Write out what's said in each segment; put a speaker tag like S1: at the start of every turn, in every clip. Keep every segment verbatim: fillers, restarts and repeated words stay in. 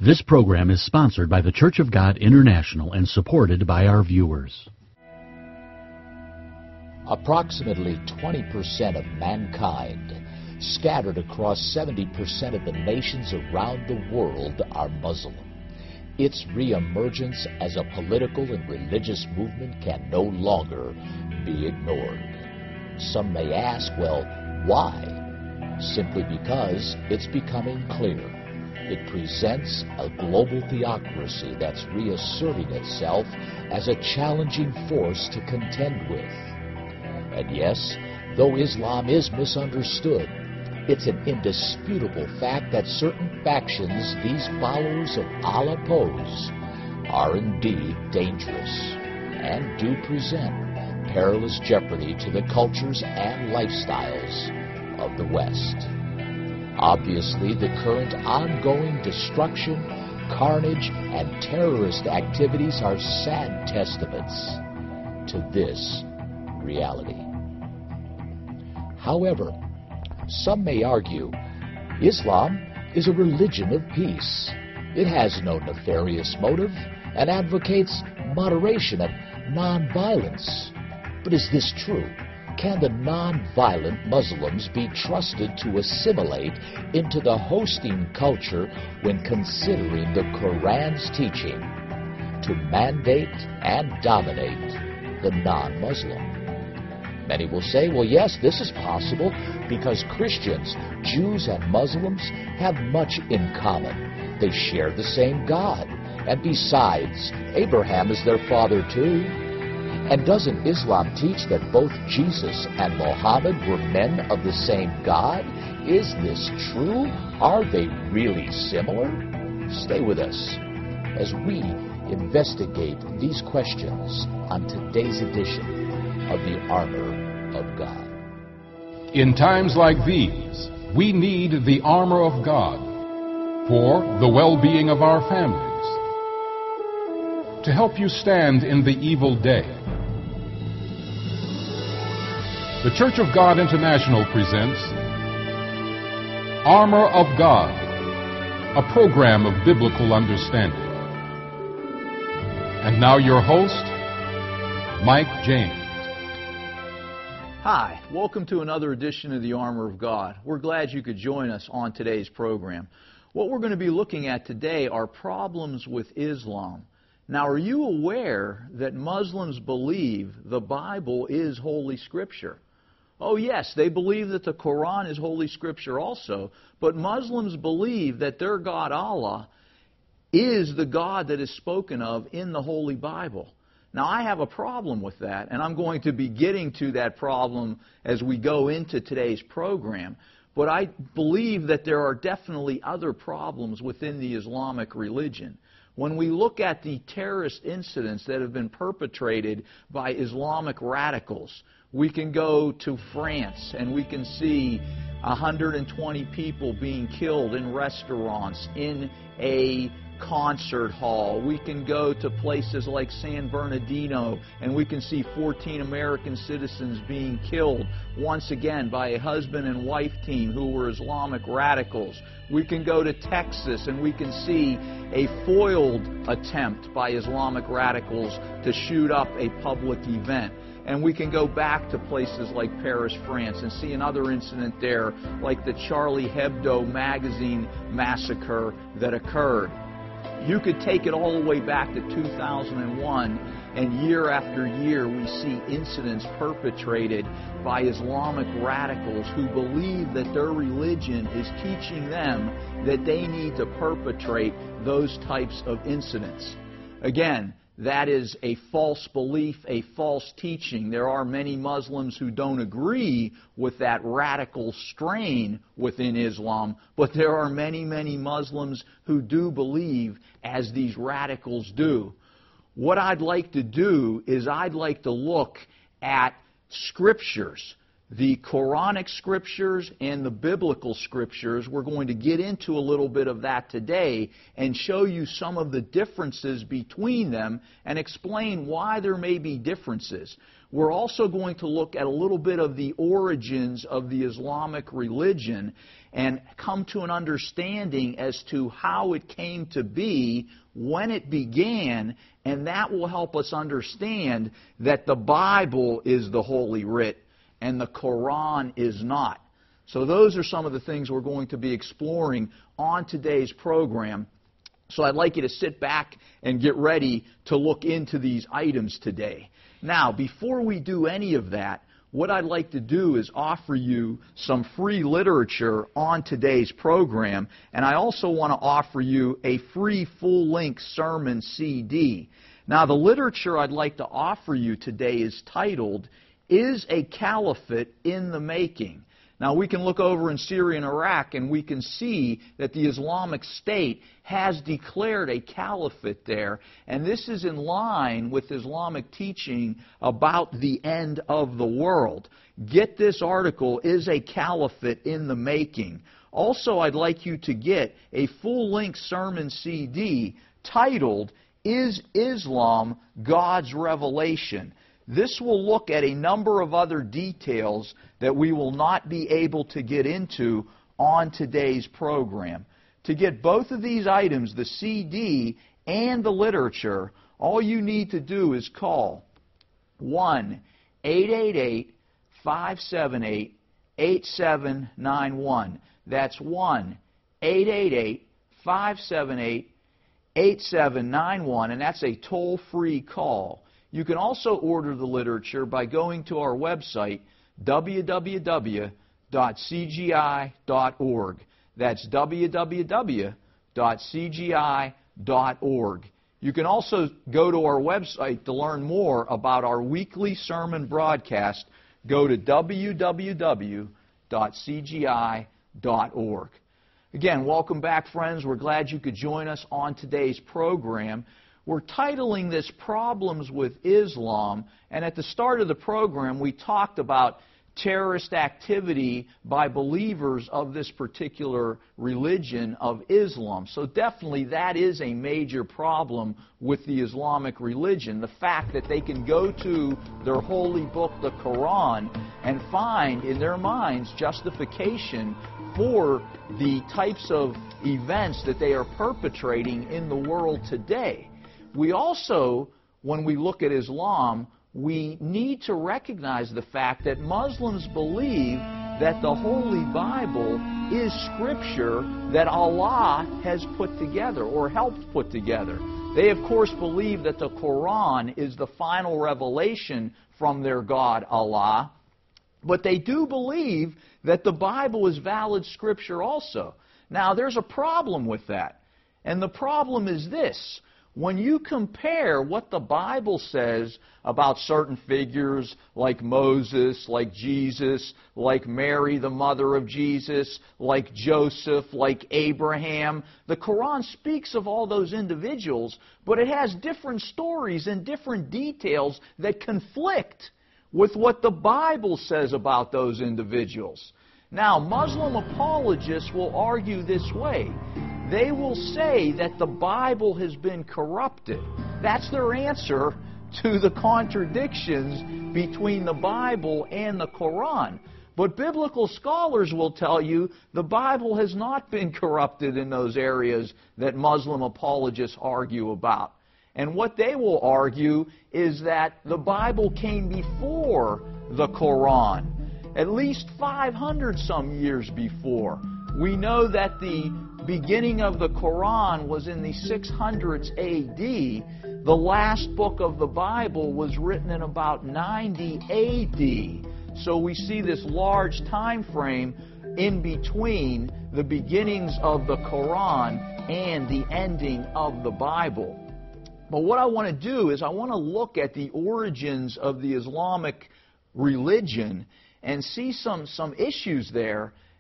S1: This program is sponsored by the Church of God International and supported by our viewers.
S2: Approximately twenty percent of mankind, scattered across seventy percent of the nations around the world, are Muslim. Its reemergence as a political and religious movement can no longer be ignored. Some may ask, well, why? Simply because it's becoming clear. It presents a global theocracy that's reasserting itself as a challenging force to contend with. And yes, though Islam is misunderstood, it's an indisputable fact that certain factions these followers of Allah pose are indeed dangerous and do present perilous jeopardy to the cultures and lifestyles of the West. Obviously, the current ongoing destruction, carnage, and terrorist activities are sad testaments to this reality. However, some may argue Islam is a religion of peace. It has no nefarious motive and advocates moderation and nonviolence. But is this true? Can the non-violent Muslims be trusted to assimilate into the hosting culture when considering the Quran's teaching to mandate and dominate the non-Muslim? Many will say, well, yes, this is possible because Christians, Jews, and Muslims have much in common. They share the same God. And besides, Abraham is their father too. And doesn't Islam teach that both Jesus and Muhammad were men of the same God? Is this true? Are they really similar? Stay with us as we investigate these questions on today's edition of the Armor of God.
S3: In times like these, we need the armor of God for the well-being of our families, to help you stand in the evil day. The Church of God International presents Armor of God, a program of biblical understanding. And now your host, Mike James.
S4: Hi, welcome to another edition of the Armor of God. We're glad you could join us on today's program. What we're going to be looking at today are problems with Islam. Now, are you aware that Muslims believe the Bible is Holy Scripture? Oh yes, they believe that the Quran is Holy Scripture also, but Muslims believe that their God Allah is the God that is spoken of in the Holy Bible. Now, I have a problem with that, and I'm going to be getting to that problem as we go into today's program. But I believe that there are definitely other problems within the Islamic religion. When we look at the terrorist incidents that have been perpetrated by Islamic radicals, we can go to France and we can see one hundred twenty people being killed in restaurants, in a concert hall. We can go to places like San Bernardino and we can see fourteen American citizens being killed once again by a husband and wife team who were Islamic radicals. We can go to Texas and we can see a foiled attempt by Islamic radicals to shoot up a public event. And we can go back to places like Paris, France, and see another incident there, like the Charlie Hebdo magazine massacre that occurred. You could take it all the way back to two thousand one, and year after year we see incidents perpetrated by Islamic radicals who believe that their religion is teaching them that they need to perpetrate those types of incidents. Again, that is a false belief, a false teaching. There are many Muslims who don't agree with that radical strain within Islam, but there are many, many Muslims who do believe as these radicals do. What I'd like to do is I'd like to look at scriptures the Quranic scriptures and the biblical scriptures. We're going to get into a little bit of that today and show you some of the differences between them and explain why there may be differences. We're also going to look at a little bit of the origins of the Islamic religion and come to an understanding as to how it came to be, when it began, and that will help us understand that the Bible is the Holy Writ and the Quran is not. So those are some of the things we're going to be exploring on today's program. So I'd like you to sit back and get ready to look into these items today. Now, before we do any of that, what I'd like to do is offer you some free literature on today's program, and I also want to offer you a free full-length sermon C D. Now, the literature I'd like to offer you today is titled, "Is a Caliphate in the Making?" Now, we can look over in Syria and Iraq, and we can see that the Islamic State has declared a caliphate there, and this is in line with Islamic teaching about the end of the world. Get this article, "Is a Caliphate in the Making?" Also, I'd like you to get a full-length sermon C D titled, "Is Islam God's Revelation?" This will look at a number of other details that we will not be able to get into on today's program. To get both of these items, the C D and the literature, all you need to do is call one eight eight eight, five seven eight, eight seven nine one. That's one eight eight eight, five seven eight, eight seven nine one, and that's a toll-free call. You can also order the literature by going to our website, w w w dot c g i dot org. That's w w w dot c g i dot org. You can also go to our website to learn more about our weekly sermon broadcast. Go to w w w dot c g i dot org. Again, welcome back, friends. We're glad you could join us on today's program. We're titling this Problems with Islam, and at the start of the program we talked about terrorist activity by believers of this particular religion of Islam. So definitely that is a major problem with the Islamic religion, the fact that they can go to their holy book, the Quran, and find in their minds justification for the types of events that they are perpetrating in the world today. We also, when we look at Islam, we need to recognize the fact that Muslims believe that the Holy Bible is Scripture that Allah has put together or helped put together. They, of course, believe that the Quran is the final revelation from their God, Allah, but they do believe that the Bible is valid Scripture also. Now, there's a problem with that, and the problem is this. When you compare what the Bible says about certain figures like Moses, like Jesus, like Mary, the mother of Jesus, like Joseph, like Abraham, the Quran speaks of all those individuals, but it has different stories and different details that conflict with what the Bible says about those individuals. Now, Muslim apologists will argue this way. They will say that the Bible has been corrupted. That's their answer to the contradictions between the Bible and the Quran. But biblical scholars will tell you the Bible has not been corrupted in those areas that Muslim apologists argue about. And what they will argue is that the Bible came before the Quran, at least five hundred some years before. We know that the beginning of the Quran was in the six hundreds A D. The last book of the Bible was written in about ninety A D. So we see this large time frame in between the beginnings of the Quran and the ending of the Bible. But what I want to do is I want to look at the origins of the Islamic religion and see some, some issues there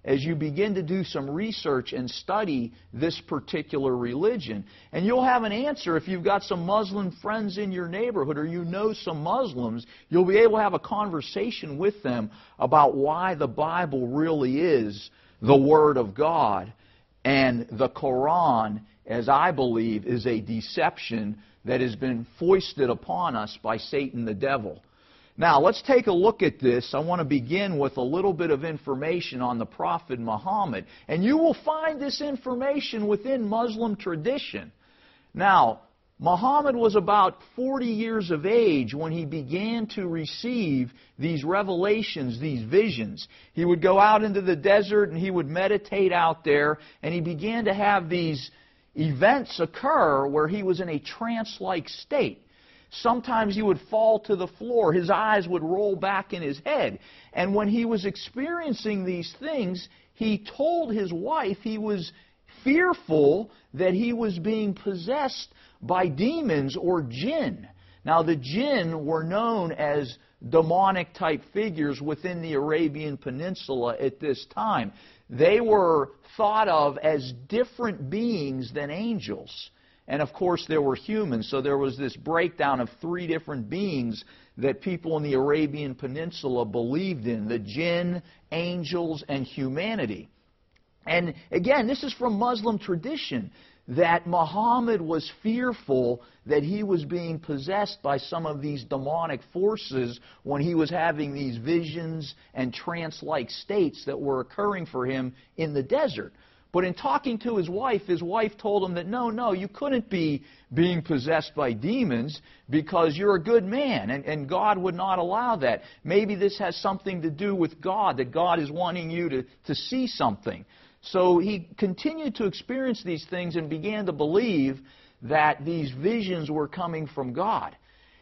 S4: as you begin to do some research and study this particular religion. And you'll have an answer if you've got some Muslim friends in your neighborhood or you know some Muslims. You'll be able to have a conversation with them about why the Bible really is the Word of God, and the Quran, as I believe, is a deception that has been foisted upon us by Satan the devil. Now, let's take a look at this. I want to begin with a little bit of information on the Prophet Muhammad. And you will find this information within Muslim tradition. Now, Muhammad was about forty years of age when he began to receive these revelations, these visions. He would go out into the desert and he would meditate out there, and he began to have these events occur where he was in a trance-like state. Sometimes he would fall to the floor. His eyes would roll back in his head. And when he was experiencing these things, he told his wife he was fearful that he was being possessed by demons or jinn. Now, the jinn were known as demonic-type figures within the Arabian Peninsula at this time. They were thought of as different beings than angels. And of course, there were humans, so there was this breakdown of three different beings that people in the Arabian Peninsula believed in: the jinn, angels, and humanity. And again, this is from Muslim tradition, that Muhammad was fearful that he was being possessed by some of these demonic forces when he was having these visions and trance-like states that were occurring for him in the desert. But in talking to his wife, his wife told him that no, no, you couldn't be being possessed by demons because you're a good man, and, and God would not allow that. Maybe this has something to do with God, that God is wanting you to, to see something. So he continued to experience these things and began to believe that these visions were coming from God.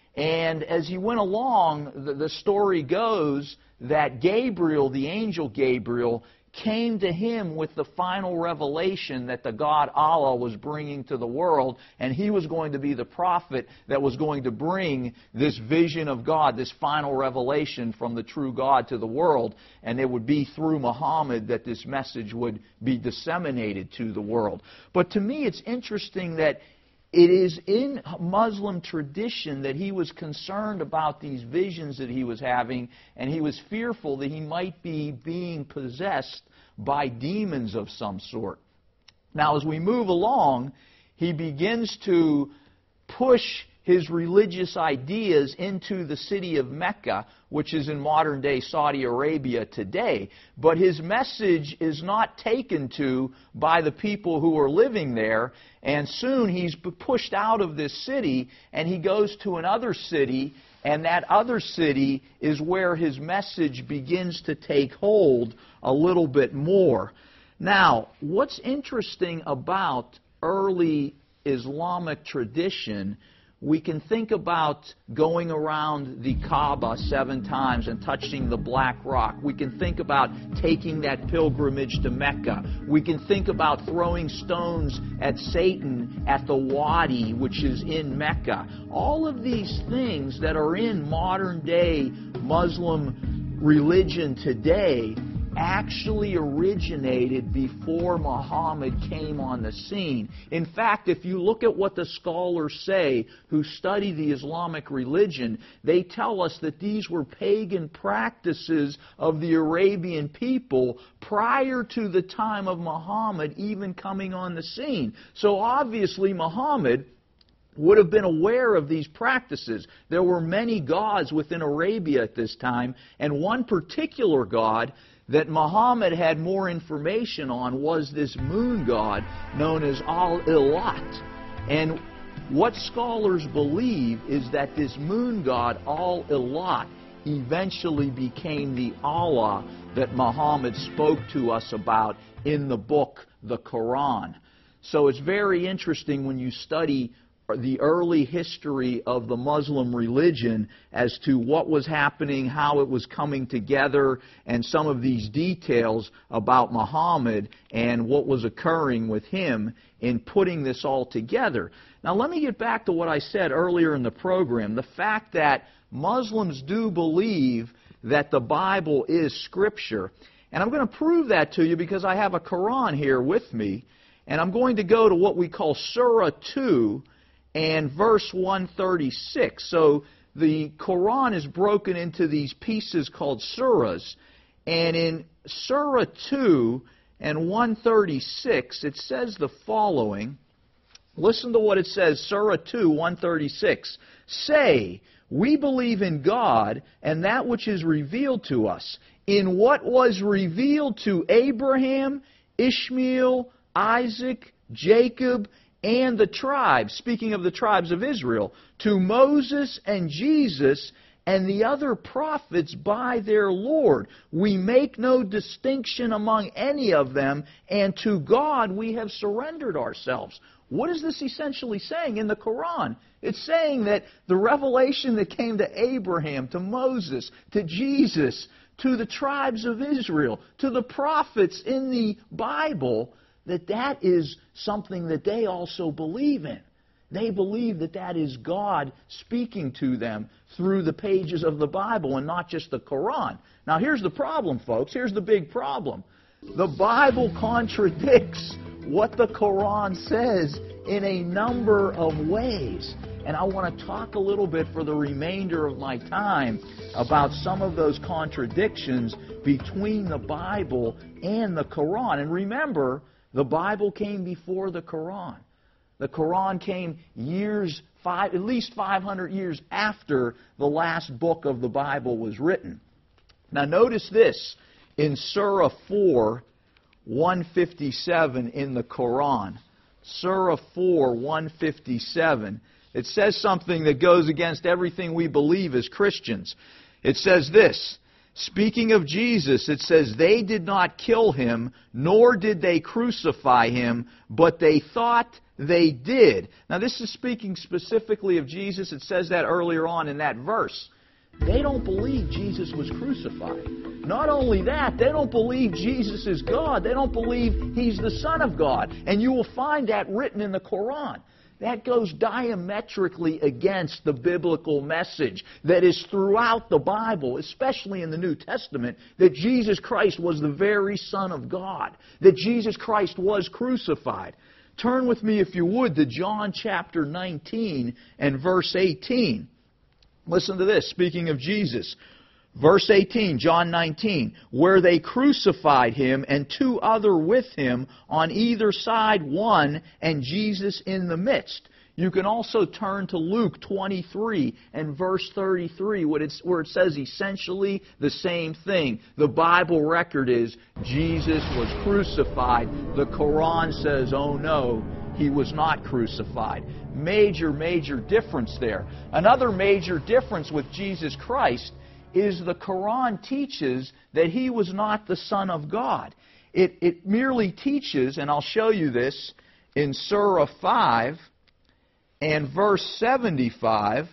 S4: And as he went along, the, the story goes that Gabriel, the angel Gabriel, came to him with the final revelation that the God Allah was bringing to the world, and he was going to be the prophet that was going to bring this vision of God, this final revelation from the true God to the world, and it would be through Muhammad that this message would be disseminated to the world. But to me, it's interesting that it is in Muslim tradition that he was concerned about these visions that he was having, and he was fearful that he might be being possessed by demons of some sort. Now, as we move along, he begins to push his religious ideas into the city of Mecca, which is in modern-day Saudi Arabia today. But his message is not taken to by the people who are living there, and soon he's pushed out of this city, and he goes to another city, and that other city is where his message begins to take hold a little bit more. Now, what's interesting about early Islamic tradition, we can think about going around the Kaaba seven times and touching the black rock. We can think about taking that pilgrimage to Mecca. We can think about throwing stones at Satan at the Wadi, which is in Mecca. All of these things that are in modern-day Muslim religion today actually originated before Muhammad came on the scene. In fact, if you look at what the scholars say who study the Islamic religion, they tell us that these were pagan practices of the Arabian people prior to the time of Muhammad even coming on the scene. So obviously Muhammad would have been aware of these practices. There were many gods within Arabia at this time, and one particular god that Muhammad had more information on was this moon god known as Al-Ilat. And what scholars believe is that this moon god, Al-Ilat, eventually became the Allah that Muhammad spoke to us about in the book, the Quran. So it's very interesting when you study the early history of the Muslim religion as to what was happening, how it was coming together, and some of these details about Muhammad and what was occurring with him in putting this all together. Now let me get back to what I said earlier in the program. The fact that Muslims do believe that the Bible is Scripture. And I'm going to prove that to you because I have a Quran here with me. And I'm going to go to what we call Surah two and verse one thirty-six. So the Quran is broken into these pieces called surahs. And in Surah two and one thirty-six, it says the following. Listen to what it says, Surah two, one thirty-six. Say, we believe in God and that which is revealed to us. In what was revealed to Abraham, Ishmael, Isaac, Jacob, and the tribes, speaking of the tribes of Israel, to Moses and Jesus and the other prophets by their Lord. We make no distinction among any of them, and to God we have surrendered ourselves. What is this essentially saying in the Quran? It's saying that the revelation that came to Abraham, to Moses, to Jesus, to the tribes of Israel, to the prophets in the Bible, that that is something that they also believe in. They believe that that is God speaking to them through the pages of the Bible and not just the Quran. Now here's the problem, folks. Here's the big problem. The Bible contradicts what the Quran says in a number of ways. And I want to talk a little bit for the remainder of my time about some of those contradictions between the Bible and the Quran. And remember, the Bible came before the Quran. The Quran came years, five, at least five hundred years after the last book of the Bible was written. Now notice this in Surah four, one fifty-seven in the Quran. Surah four, one fifty-seven. It says something that goes against everything we believe as Christians. It says this. Speaking of Jesus, it says, they did not kill him, nor did they crucify him, but they thought they did. Now this is speaking specifically of Jesus. It says that earlier on in that verse. They don't believe Jesus was crucified. Not only that, they don't believe Jesus is God. They don't believe He's the Son of God. And you will find that written in the Quran. That goes diametrically against the biblical message that is throughout the Bible, especially in the New Testament, that Jesus Christ was the very Son of God, that Jesus Christ was crucified. Turn with me, if you would, to John chapter nineteen and verse eighteen. Listen to this, speaking of Jesus. Verse eighteen, John nineteen, where they crucified Him and two other with Him on either side, one, and Jesus in the midst. You can also turn to Luke twenty-three and verse thirty-three, where it says essentially the same thing. The Bible record is Jesus was crucified. The Quran says, oh no, He was not crucified. Major, major difference there. Another major difference with Jesus Christ is the Quran teaches that He was not the Son of God. It, it merely teaches, and I'll show you this in Surah five and verse seventy-five.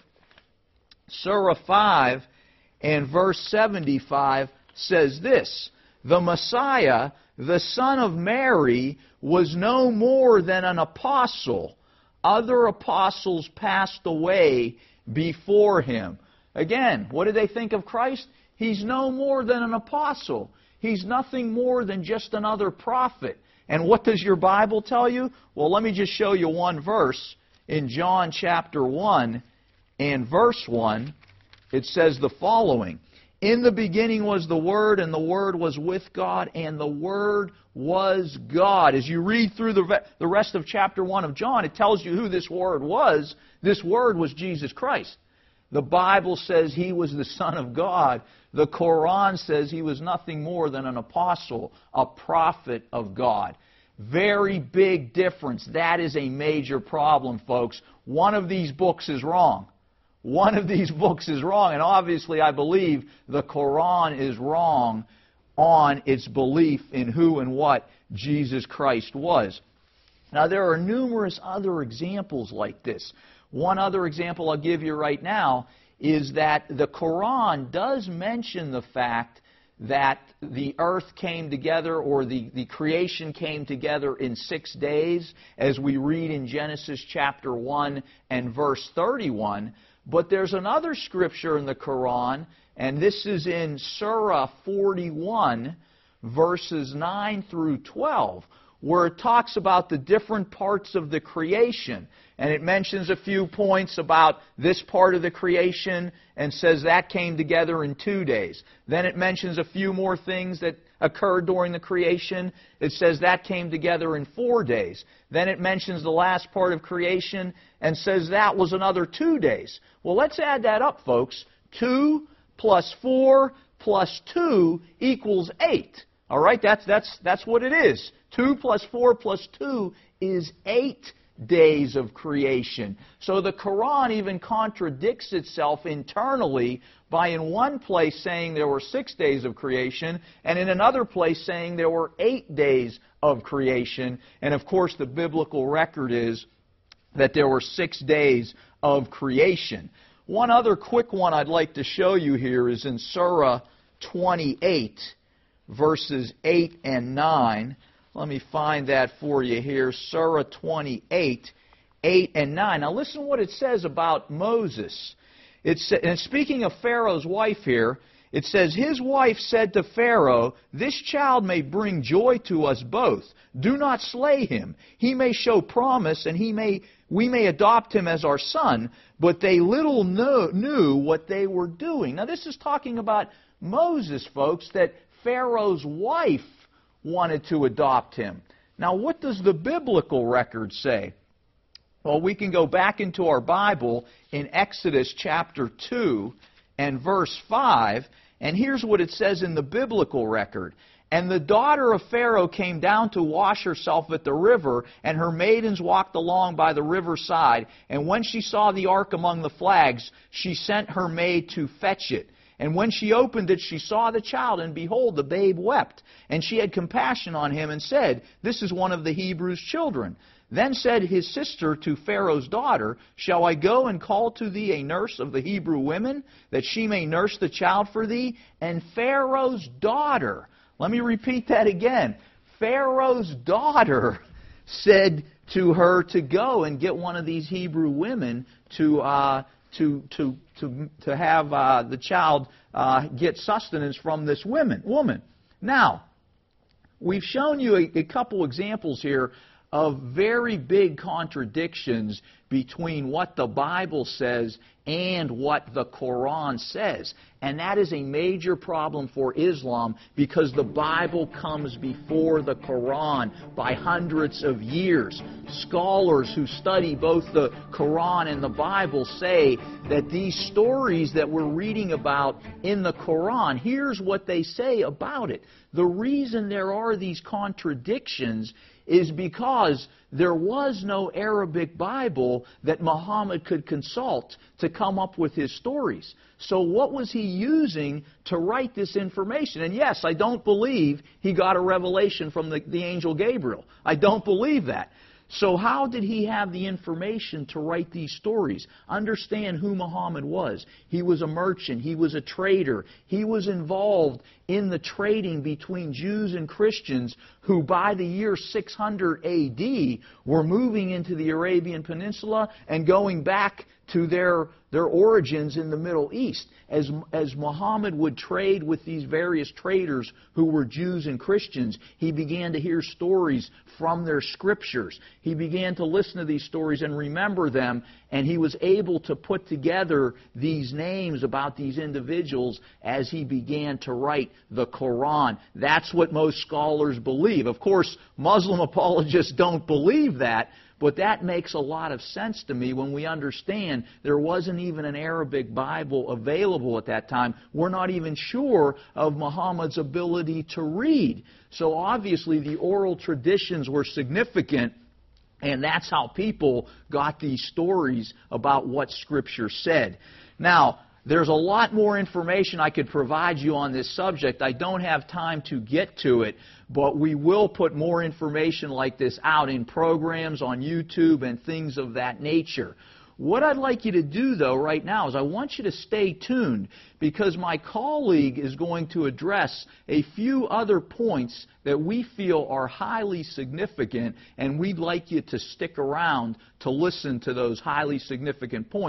S4: Surah five and verse seventy-five says this, the Messiah, the Son of Mary, was no more than an apostle. Other apostles passed away before Him. Again, what did they think of Christ? He's no more than an apostle. He's nothing more than just another prophet. And what does your Bible tell you? Well, let me just show you one verse. In John chapter one and verse one, it says the following. In the beginning was the Word, and the Word was with God, and the Word was God. As you read through the the rest of chapter one of John, it tells you who this Word was. This Word was Jesus Christ. The Bible says He was the Son of God. The Quran says He was nothing more than an apostle, a prophet of God. Very big difference. That is a major problem, folks. One of these books is wrong. One of these books is wrong, and obviously I believe the Quran is wrong on its belief in who and what Jesus Christ was. Now, there are numerous other examples like this. One other example I'll give you right now is that the Quran does mention the fact that the earth came together, or the, the creation came together in six days, as we read in Genesis chapter one and verse thirty-one. But there's another scripture in the Quran, and this is in Surah forty-one, verses nine through twelve, where it talks about the different parts of the creation. And it mentions a few points about this part of the creation and says that came together in two days. Then it mentions a few more things that occurred during the creation. It says that came together in four days. Then it mentions the last part of creation and says that was another two days. Well, let's add that up, folks. Two plus four plus two equals eight. All right, that's, that's, that's what it is. two plus four plus two is eight days of creation. So the Quran even contradicts itself internally by in one place saying there were six days of creation and in another place saying there were eight days of creation. And of course the biblical record is that there were six days of creation. One other quick one I'd like to show you here is in Surah twenty-eight, verses eight and nine. Let me find that for you here. Surah twenty-eight, eight and nine. Now listen what it says about Moses. It's, and speaking of Pharaoh's wife here, it says, his wife said to Pharaoh, this child may bring joy to us both. Do not slay him. He may show promise, and he may we may adopt him as our son. But they little know, knew what they were doing. Now this is talking about Moses, folks, that Pharaoh's wife wanted to adopt him. Now, what does the biblical record say? Well, we can go back into our Bible in Exodus chapter two and verse five, and here's what it says in the biblical record. And the daughter of Pharaoh came down to wash herself at the river, and her maidens walked along by the riverside. And when she saw the ark among the flags, she sent her maid to fetch it. And when she opened it, she saw the child, and behold, the babe wept. And she had compassion on him and said, this is one of the Hebrews' children. Then said his sister to Pharaoh's daughter, shall I go and call to thee a nurse of the Hebrew women, that she may nurse the child for thee? And Pharaoh's daughter, let me repeat that again, Pharaoh's daughter said to her to go and get one of these Hebrew women to uh, to to to to have uh, the child uh, get sustenance from this woman. Woman. Now, we've shown you a, a couple examples here of very big contradictions between what the Bible says and what the Quran says. And that is a major problem for Islam because the Bible comes before the Quran by hundreds of years. Scholars who study both the Quran and the Bible say that these stories that we're reading about in the Quran, here's what they say about it. The reason there are these contradictions is because there was no Arabic Bible that Muhammad could consult to come up with his stories. So what was he using to write this information? And yes, I don't believe he got a revelation from the, the angel Gabriel. I don't believe that. So how did he have the information to write these stories? Understand who Muhammad was. He was a merchant. He was a trader. He was involved in the trading between Jews and Christians who by the year six hundred A D were moving into the Arabian Peninsula and going back to their, their origins in the Middle East. As, as Muhammad would trade with these various traders who were Jews and Christians, he began to hear stories from their scriptures. He began to listen to these stories and remember them, and he was able to put together these names about these individuals as he began to write the Quran. That's what most scholars believe. Of course, Muslim apologists don't believe that, but that makes a lot of sense to me when we understand there wasn't even an Arabic Bible available at that time. We're not even sure of Muhammad's ability to read. So obviously the oral traditions were significant, and that's how people got these stories about what Scripture said. Now, there's a lot more information I could provide you on this subject. I don't have time to get to it, but we will put more information like this out in programs on YouTube and things of that nature. What I'd like you to do, though, right now is I want you to stay tuned because my colleague is going to address a few other points that we feel are highly significant, and we'd like you to stick around to listen to those highly significant points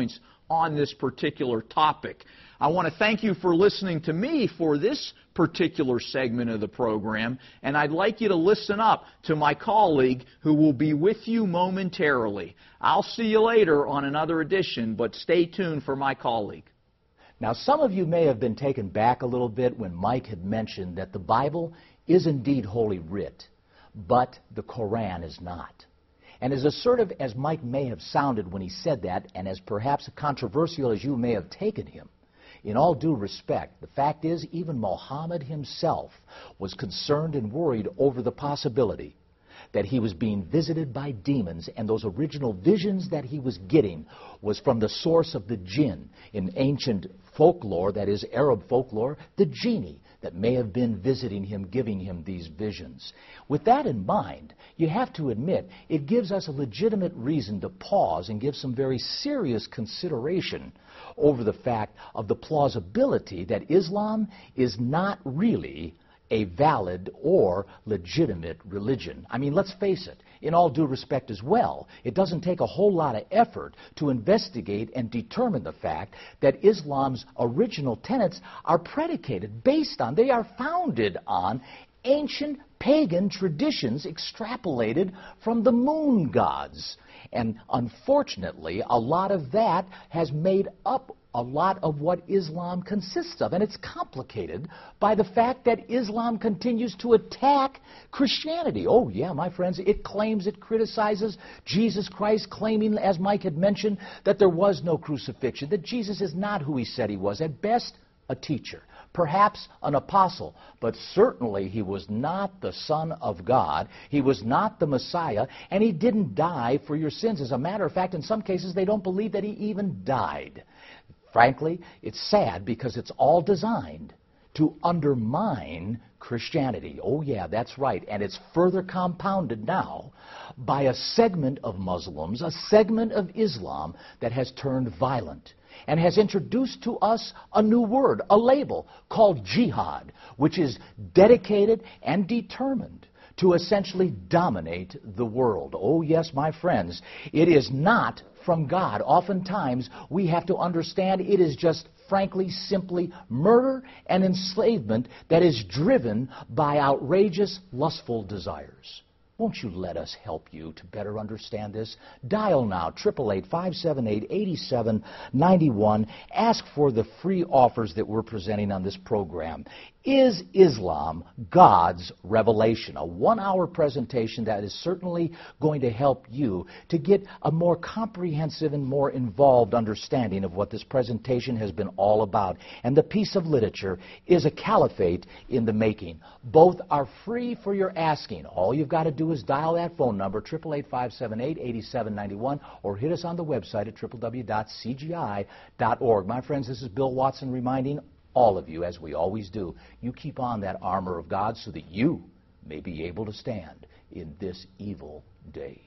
S4: on this particular topic. I want to thank you for listening to me for this particular segment of the program, and I'd like you to listen up to my colleague who will be with you momentarily. I'll see you later on another edition, but stay tuned for my colleague.
S2: Now, some of you may have been taken back a little bit when Mike had mentioned that the Bible is indeed Holy Writ, but the Koran is not. And as assertive as Mike may have sounded when he said that, and as perhaps controversial as you may have taken him, in all due respect, the fact is even Muhammad himself was concerned and worried over the possibility that he was being visited by demons, and those original visions that he was getting was from the source of the jinn. In ancient folklore, that is Arab folklore, the genie that may have been visiting him, giving him these visions. With that in mind, you have to admit it gives us a legitimate reason to pause and give some very serious consideration over the fact of the plausibility that Islam is not really a valid or legitimate religion. I mean, let's face it, in all due respect as well, it doesn't take a whole lot of effort to investigate and determine the fact that Islam's original tenets are predicated, based on, they are founded on ancient pagan traditions extrapolated from the moon gods. And unfortunately, a lot of that has made up a lot of what Islam consists of. And it's complicated by the fact that Islam continues to attack Christianity. Oh, yeah, my friends, it claims, it criticizes Jesus Christ, claiming, as Mike had mentioned, that there was no crucifixion, that Jesus is not who he said he was. At best, a teacher, perhaps an apostle, but certainly he was not the Son of God. He was not the Messiah, and he didn't die for your sins. As a matter of fact, in some cases, they don't believe that he even died. Frankly, it's sad because it's all designed to undermine Christianity. Oh, yeah, that's right. And it's further compounded now by a segment of Muslims, a segment of Islam that has turned violent and has introduced to us a new word, a label called jihad, which is dedicated and determined to essentially dominate the world. Oh, yes, my friends, it is not from God. Oftentimes, we have to understand it is just, frankly, simply murder and enslavement that is driven by outrageous, lustful desires. Won't you let us help you to better understand this? Dial now, eight eight eight, five seven eight, eight seven nine one. Ask for the free offers that we're presenting on this program. Is Islam God's revelation? A one-hour presentation that is certainly going to help you to get a more comprehensive and more involved understanding of what this presentation has been all about. And the piece of literature is a caliphate in the making. Both are free for your asking. All you've got to do is dial that phone number, eight eight eight, five seven eight, eight seven nine one, or hit us on the website at w w w dot c g i dot org. My friends, this is Bill Watson reminding all of you, as we always do, you keep on that armor of God so that you may be able to stand in this evil day.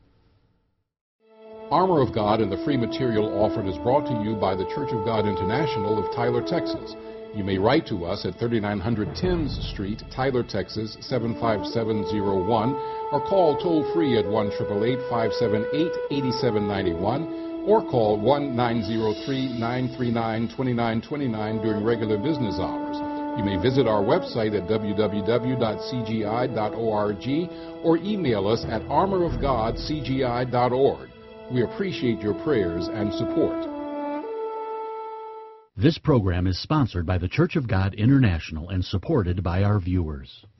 S3: Armor of God and the free material offered is brought to you by the Church of God International of Tyler, Texas. You may write to us at thirty-nine hundred Timms Street, Tyler, Texas, seven five seven zero one, or call toll-free at one eight eight eight, five seven eight, eight seven nine one, or call one nine zero three, nine three nine, two nine two nine during regular business hours. You may visit our website at w w w dot c g i dot org or email us at armor of god c g i dot org. We appreciate your prayers and support.
S1: This program is sponsored by the Church of God International and supported by our viewers.